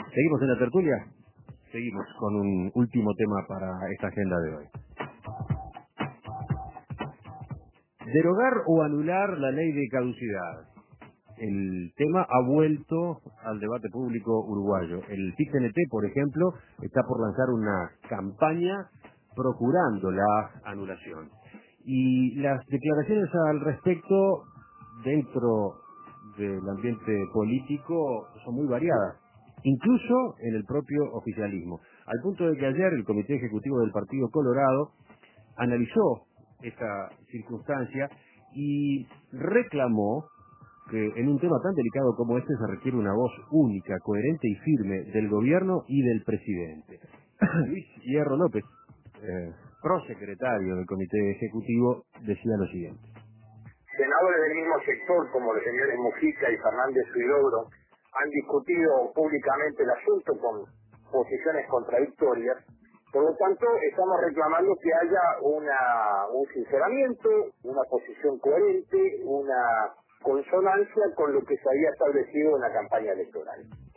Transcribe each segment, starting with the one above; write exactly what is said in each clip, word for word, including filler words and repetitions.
¿Seguimos en la tertulia? Seguimos con un último tema para esta agenda de hoy. Derogar o anular la ley de caducidad. El tema ha vuelto al debate público uruguayo. El P I C N T, por ejemplo, está por lanzar una campaña procurando la anulación. Y las declaraciones al respecto dentro del ambiente político son muy variadas, incluso en el propio oficialismo. Al punto de que ayer el Comité Ejecutivo del Partido Colorado analizó esta circunstancia y reclamó que en un tema tan delicado como este se requiere una voz única, coherente y firme del gobierno y del presidente. Luis Hierro López, eh, prosecretario del Comité Ejecutivo, decía lo siguiente. Senadores del mismo sector, como los señores Mujica y Fernández Huidobro, han discutido públicamente el asunto con posiciones contradictorias. Por lo tanto, estamos reclamando que haya una, un sinceramiento, una posición coherente, una consonancia con lo que se había establecido en la campaña electoral.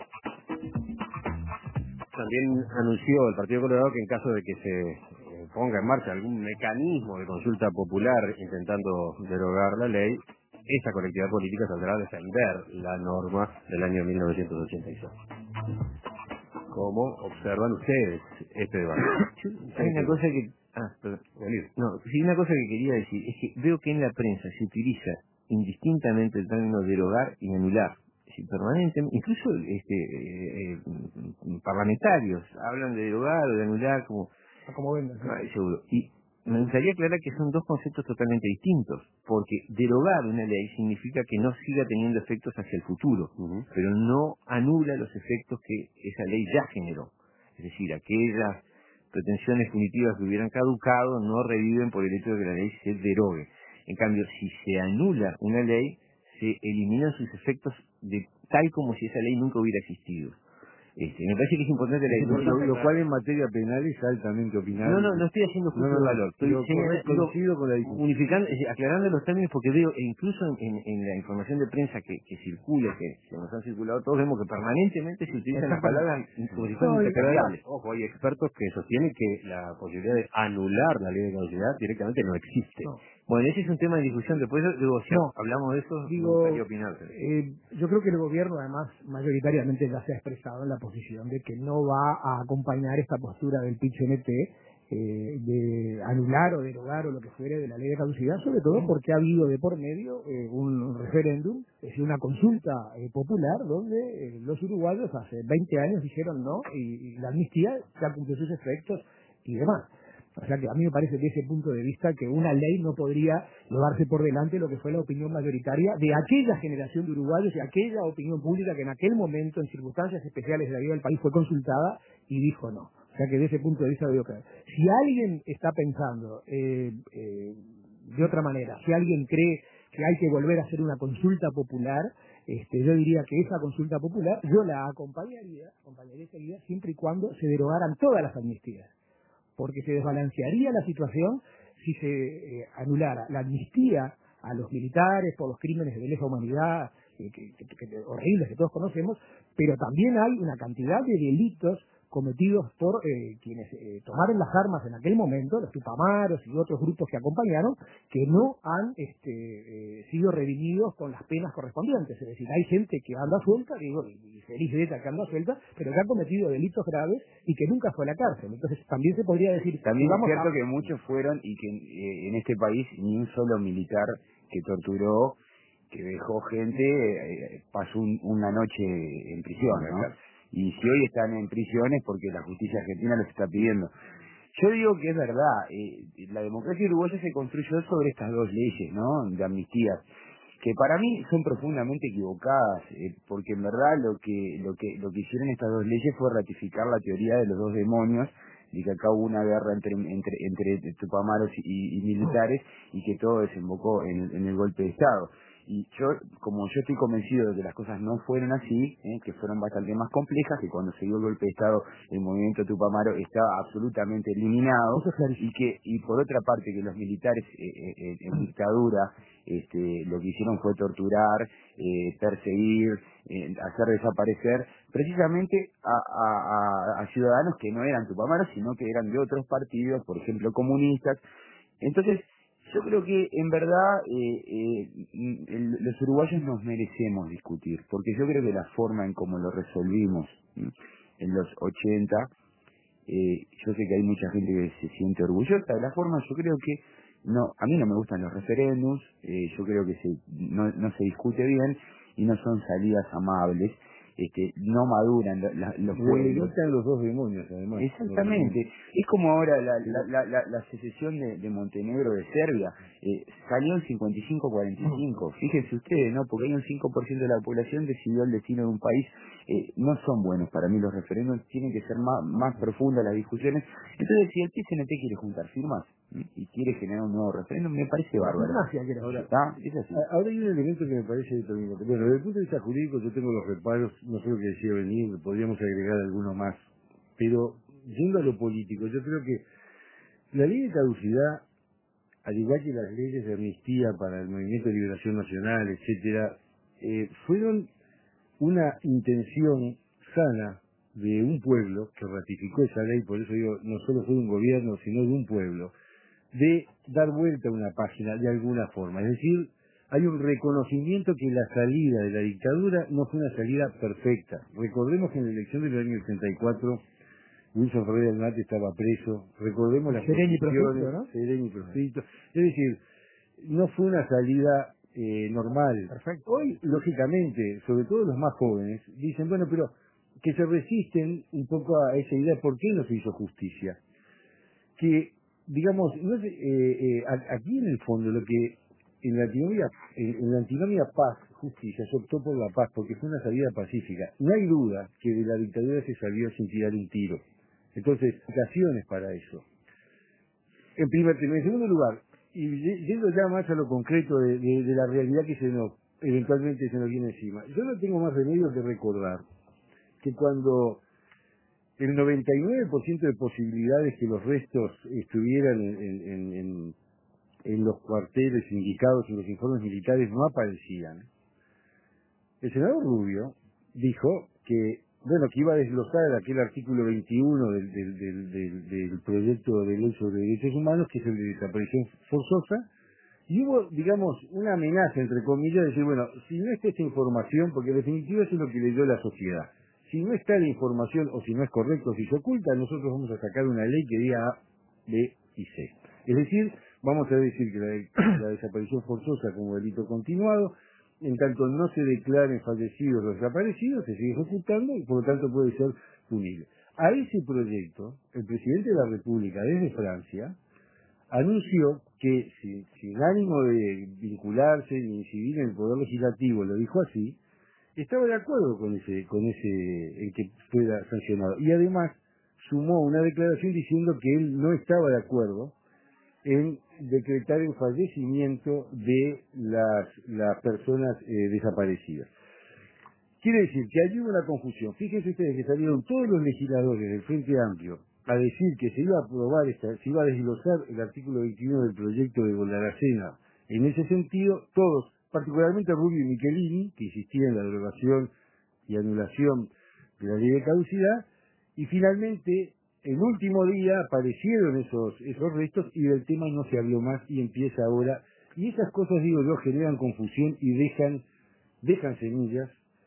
También anunció el Partido Colorado que en caso de que se eh, ponga en marcha algún mecanismo de consulta popular intentando derogar la ley, esa colectividad política saldrá a defender la norma del año mil novecientos ochenta y seis. ¿Cómo observan ustedes este debate? Hay una cosa que... Ah, perdón. No, sí, una cosa que quería decir es que veo que en la prensa se utiliza indistintamente el término derogar y anular. Es decir, permanentemente, incluso este, eh, eh, parlamentarios hablan de derogar o de anular como... Como vendan. No, seguro. Y me gustaría aclarar que son dos conceptos totalmente distintos, porque derogar una ley significa que no siga teniendo efectos hacia el futuro, uh-huh. pero no anula los efectos que esa ley ya generó. Es decir, aquellas pretensiones punitivas que hubieran caducado no reviven por el hecho de que la ley se derogue. En cambio, si se anula una ley, se eliminan sus efectos de tal como si esa ley nunca hubiera existido. Este, me parece que es importante la lo, lo, lo cual en materia penal es altamente opinable. No, no, no estoy haciendo juicio no, no, de valor. Estoy señalando, con la unificando, aclarando los términos porque veo, e incluso en, en la información de prensa que, que circula, que, que nos han circulado, todos vemos que permanentemente se utilizan las palabras como si fueran intercambiables. Ojo, hay expertos que sostienen que la posibilidad de anular la ley de caducidad directamente no existe. No. Bueno, ese es un tema de discusión. Después, digo, si no. hablamos de eso, digo, me gustaría opinar. Eh, yo creo que el gobierno, además, mayoritariamente ya se ha expresado en la posición de que no va a acompañar esta postura del P I C N T eh, de anular o derogar o lo que fuere de la ley de caducidad, sobre todo porque ha habido de por medio eh, un referéndum, es decir, una consulta eh, popular donde eh, los uruguayos hace veinte años dijeron no y, y la amnistía ya cumplió sus efectos y demás. O sea que a mí me parece desde ese punto de vista que una ley no podría llevarse por delante lo que fue la opinión mayoritaria de aquella generación de uruguayos y aquella opinión pública que en aquel momento, en circunstancias especiales de la vida del país, fue consultada y dijo no. O sea que desde ese punto de vista veo que si alguien está pensando eh, eh, de otra manera, si alguien cree que hay que volver a hacer una consulta popular, este, yo diría que esa consulta popular yo la acompañaría, acompañaría seguida siempre y cuando se derogaran todas las amnistías, porque se desbalancearía la situación si se eh, anulara la amnistía a los militares por los crímenes de lesa humanidad eh, que, que, que, horribles que todos conocemos, pero también hay una cantidad de delitos cometidos por eh, quienes eh, tomaron las armas en aquel momento, los tupamaros y otros grupos que acompañaron, que no han este, eh, sido redimidos con las penas correspondientes. Es decir, hay gente que anda suelta, digo, y feliz de ella que anda suelta, pero que ha cometido delitos graves y que nunca fue a la cárcel. Entonces también se podría decir... También vamos es cierto a... que muchos fueron y que eh, en este país ni un solo militar que torturó, que dejó gente, eh, pasó un, una noche en prisión, ¿no? Y si hoy están en prisiones porque la justicia argentina los está pidiendo. Yo digo que es verdad, eh, la democracia uruguaya se construyó sobre estas dos leyes, ¿no?, de amnistía, que para mí son profundamente equivocadas, eh, porque en verdad lo que lo que lo que hicieron estas dos leyes fue ratificar la teoría de los dos demonios, y que acá hubo una guerra entre entre entre tupamaros y, y militares, y que todo desembocó en, en el golpe de Estado. Y yo, como yo estoy convencido de que las cosas no fueron así, ¿eh? que fueron bastante más complejas, que cuando se dio el golpe de Estado el movimiento Tupamaro estaba absolutamente eliminado, y que y por otra parte que los militares eh, eh, en dictadura este, lo que hicieron fue torturar, eh, perseguir, eh, hacer desaparecer precisamente a, a, a, a ciudadanos que no eran Tupamaros, sino que eran de otros partidos, por ejemplo comunistas. Entonces, yo creo que en verdad eh, eh, el, los uruguayos nos merecemos discutir, porque yo creo que la forma en cómo lo resolvimos ¿sí? en los ochenta, eh, yo sé que hay mucha gente que se siente orgullosa de la forma, yo creo que no, a mí no me gustan los referéndums, eh, yo creo que se, no, no se discute bien y no son salidas amables. Este, no maduran la, la, los pueblos. los dos demonios, además. Exactamente. Es como ahora la, la, la, la, la secesión de, de Montenegro de Serbia. Eh, salió en cincuenta y cinco a cuarenta y cinco. Fíjense ustedes, ¿no? Porque hay un cinco por ciento de la población decidió el destino de un país. Eh, no son buenos para mí los referéndums. Tienen que ser más, más profundas las discusiones. Entonces, si el P C N T quiere juntar firmas ¿sí? y quiere generar un nuevo referéndum, me parece bárbaro. Ahora, ¿Está? Es así. ahora hay un elemento que me parece determinante. Bueno, desde el punto de vista jurídico yo tengo los reparos, no sé lo que decía venir, podríamos agregar alguno más. Pero, yendo a lo político, yo creo que la ley de caducidad, al igual que las leyes de amnistía para el Movimiento de Liberación Nacional, etcétera, eh, fueron una intención sana de un pueblo que ratificó esa ley, por eso digo, no solo fue de un gobierno, sino de un pueblo, de dar vuelta a una página de alguna forma. Es decir, hay un reconocimiento que la salida de la dictadura no fue una salida perfecta. Recordemos que en la elección del año ochenta y cuatro, Wilson Ferreira del Mate estaba preso. Recordemos las Sereno y posiciones, proscripto, ¿no? sereno y proscripto. Es decir, no fue una salida eh, normal. Perfecto. Hoy, lógicamente, sobre todo los más jóvenes, dicen, bueno, pero que se resisten un poco a esa idea, ¿por qué no se hizo justicia? Que, digamos, no sé, eh, eh, aquí en el fondo lo que en la antinomia, en, en la antinomia paz, justicia, se optó por la paz porque fue una salida pacífica. No hay duda que de la dictadura se salió sin tirar un tiro. Entonces, ocasiones para eso. En primer término. En segundo lugar, y yendo ya más a lo concreto de, de, de la realidad que se nos, eventualmente se nos viene encima, yo no tengo más remedio que recordar que cuando el noventa y nueve por ciento de posibilidades que los restos estuvieran en, en, en, en los cuarteles indicados en los informes militares no aparecían, el senador Rubio dijo que, bueno, que iba a desglosar aquel artículo veintiuno del, del, del, del, del proyecto de ley sobre derechos humanos, que es el de desaparición forzosa, y hubo, digamos, una amenaza, entre comillas, de decir, bueno, si no está esta información, porque en definitiva eso es lo que leyó la sociedad, si no está la información, o si no es correcto, si se oculta, nosotros vamos a sacar una ley que diga A, B y C. Es decir, vamos a decir que la, la desaparición forzosa como delito continuado, en tanto no se declaren fallecidos o desaparecidos, se sigue ejecutando y por lo tanto puede ser punible. A ese proyecto, el presidente de la República, desde Francia, anunció que, si, sin ánimo de vincularse ni incidir en el Poder Legislativo, lo dijo así, estaba de acuerdo con ese, con ese, en que fuera sancionado. Y además sumó una declaración diciendo que él no estaba de acuerdo en decretar el fallecimiento de las, las personas eh, desaparecidas. Quiere decir que allí hubo una confusión. Fíjense ustedes que salieron todos los legisladores del Frente Amplio a decir que se iba a aprobar, esta, se iba a desglosar el artículo veintiuno del proyecto de Golaracena. En ese sentido, todos, particularmente Rubio y Michelini, que insistían en la derogación y anulación de la ley de caducidad, y finalmente, el último día aparecieron esos, esos restos y del tema no se habló más y empieza ahora. Y esas cosas, digo yo, generan confusión y dejan, dejan semillas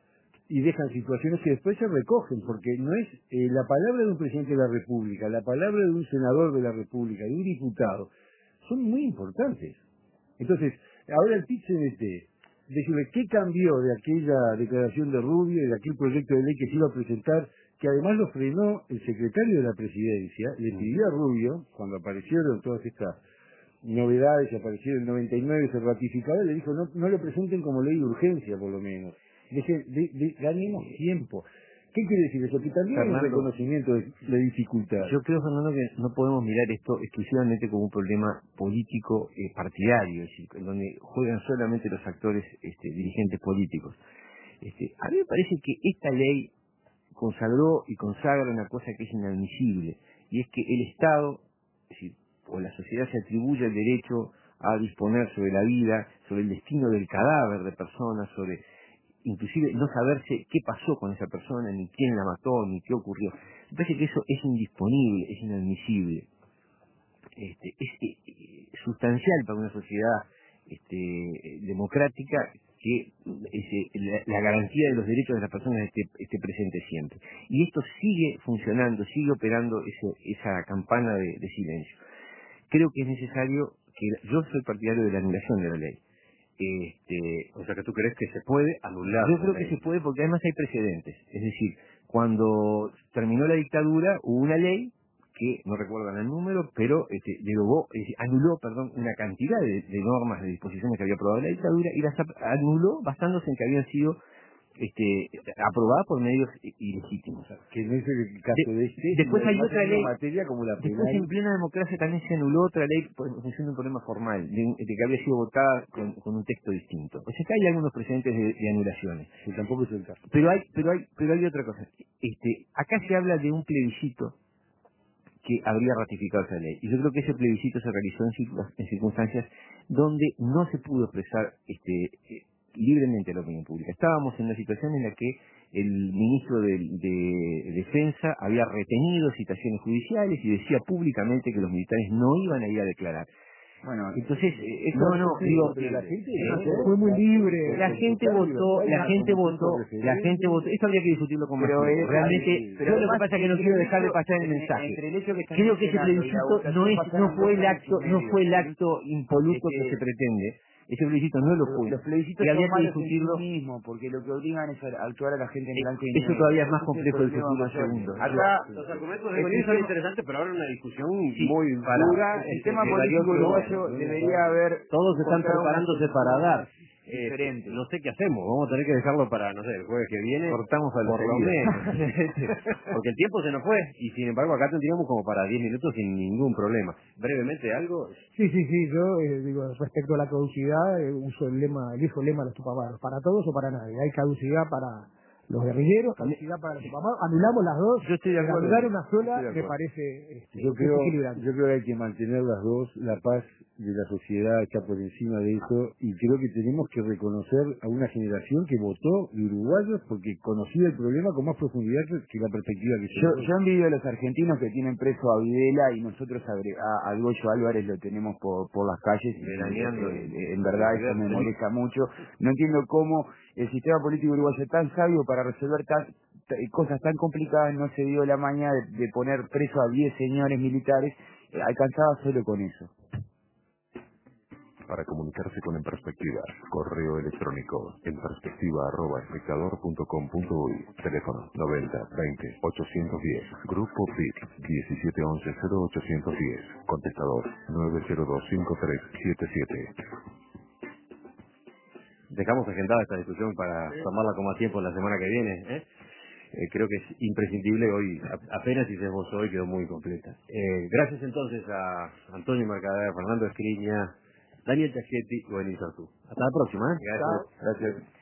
y dejan situaciones que después se recogen, porque no es eh, la palabra de un presidente de la República, la palabra de un senador de la República, de un diputado, son muy importantes. Entonces, ahora el P I C N T, decirle qué cambió de aquella declaración de Rubio y de aquel proyecto de ley que se iba a presentar, que además lo frenó el secretario de la Presidencia, le pidió a Rubio, cuando aparecieron todas estas novedades, aparecieron en el noventa y nueve, se ratificaba, le dijo, no, no lo presenten como ley de urgencia, por lo menos. Deje, de, de, ganemos tiempo. ¿Qué quiere decir eso? Que también hay un reconocimiento de la dificultad. Yo creo, Fernando, que no podemos mirar esto exclusivamente como un problema político eh, partidario, es decir, en donde juegan solamente los actores este, dirigentes políticos. Este, a mí me parece que esta ley consagró y consagra una cosa que es inadmisible, y es que el Estado, es decir, o la sociedad se atribuye el derecho a disponer sobre la vida, sobre el destino del cadáver de personas, sobre inclusive no saberse qué pasó con esa persona, ni quién la mató, ni qué ocurrió. Me parece que eso es indisponible, es inadmisible. Este, es eh, sustancial para una sociedad este, democrática que ese, la, la garantía de los derechos de las personas esté, esté presente siempre. Y esto sigue funcionando, sigue operando ese, esa campana de, de silencio. Creo que es necesario que yo soy partidario de la anulación de la ley. Este, o sea que tú crees que se puede anular. Yo creo que se puede porque además hay precedentes. Es decir, cuando terminó la dictadura hubo una ley que no recuerdan el número, pero este, derogó, es decir, anuló, perdón, una cantidad de, de normas, de disposiciones que había aprobado la dictadura y las anuló basándose en que habían sido este, aprobadas por medios ilegítimos. Que no es el caso de, de este. Después hay otra ley. Materia como la penal. Después en plena democracia también se anuló otra ley por función de un problema formal, de, de que había sido votada con, con un texto distinto. O sea que hay algunos precedentes de, de anulaciones. Que tampoco es el caso. Pero hay, pero hay, pero hay otra cosa. Este, acá se habla de un plebiscito que habría ratificado esa ley. Y yo creo que ese plebiscito se realizó en, en circunstancias donde no se pudo expresar este, eh, libremente la opinión pública. Estábamos en una situación en la que el ministro de, de Defensa había retenido citaciones judiciales y decía públicamente que los militares no iban a ir a declarar. Bueno, entonces, eh, no, no, no, digo, la gente eh, fue muy libre. La gente votó, la gente votó, la gente votó, esto habría que discutirlo con pero Martín. es, Realmente, pero yo lo que pasa es que no quiero dejar de pasar el mensaje. Entre el hecho que están Creo que ese mencionando y la plebiscito no es, votación no fue el pasaron acto, dos años y no medio. fue el acto impoluto Este, que se pretende. Ese plebiscito no lo fue. Los plebiscitos Y había son que malos discutirlo. en sí mismos, porque lo que obligan es a actuar a la gente en blanco y Eso negro. todavía es más Ese complejo el del problema futuro mayor. segundo. Acá, Los argumentos de el Bolívar son sistema- interesantes, pero ahora una discusión Sí, muy para- dura. el este, sistema que político varió- uruguayo debería haber Todos están encontrado una preparándose para dar. Eh, diferente. no sé qué hacemos, vamos a tener que dejarlo para, no sé, el jueves que viene. Cortamos a la por lo salida. menos. Porque el tiempo se nos fue y sin embargo acá tendríamos como para diez minutos sin ningún problema. Brevemente algo. Sí, sí, sí, yo eh, digo, respecto a la caducidad, eh, uso el lema, el viejo lema de los tupamaros, para todos o para nadie. Hay caducidad para los guerrilleros, caducidad para los tupamaros, anulamos las dos, Yo estoy de acuerdo. anular una sola Estoy de me acuerdo. parece este, Yo creo, desequilibrante. yo creo que hay que mantener las dos, la paz de la sociedad está por encima de eso, y creo que tenemos que reconocer a una generación que votó de uruguayos porque conocía el problema con más profundidad que, que la perspectiva que se Yo, dio. yo envidio a los argentinos que tienen preso a Videla y nosotros a, Gre- a, a Goyo Álvarez lo tenemos por, por las calles. y, Veraneando. eh, eh, en verdad eso me molesta mucho. No entiendo cómo el sistema político uruguayo es tan sabio para resolver tan, t- cosas tan complicadas no se dio la maña de, de poner preso a diez señores militares, eh, alcanzaba solo con eso. Para comunicarse con En Perspectiva, correo electrónico en perspectiva arroba espectador punto com punto uy, teléfono noventa veinte ochocientos diez, grupo P I C diecisiete once cero ochocientos diez, contestador nueve cero dos cinco tres siete siete. Dejamos agendada esta discusión para tomarla con más tiempo la semana que viene. ¿eh? Eh, creo que es imprescindible hoy, a- apenas si se esbozó hoy quedó muy completa. Eh, gracias entonces a Antonio Mercader, Fernando Escriña, Daniel Taschetti y Benito Artú. Hasta la próxima. ¿eh? Gracias. Gracias.